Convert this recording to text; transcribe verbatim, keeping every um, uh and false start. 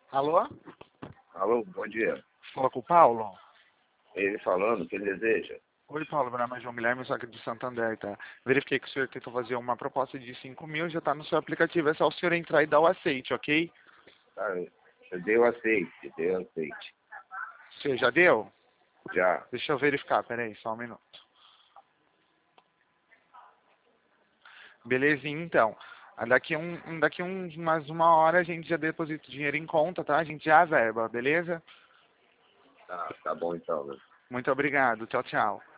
Alô? Alô, bom dia. Fala com o Paulo? Ele falando, o que ele deseja? Oi, Paulo, meu nome é João Guilherme, sou aqui de Santander, tá? Verifiquei que o senhor tentou fazer uma proposta de cinco mil, já tá no seu aplicativo, é só o senhor entrar e dar o aceite, ok? Tá, eu dei o aceite, dei o aceite. O senhor já deu? Já. Deixa eu verificar, peraí, só um minuto. Belezinha, então. Ah, Daqui, um, daqui um, mais uma hora a gente já deposita o dinheiro em conta, tá? A gente já averba, beleza? Tá, tá bom então, né? Muito obrigado, tchau, tchau.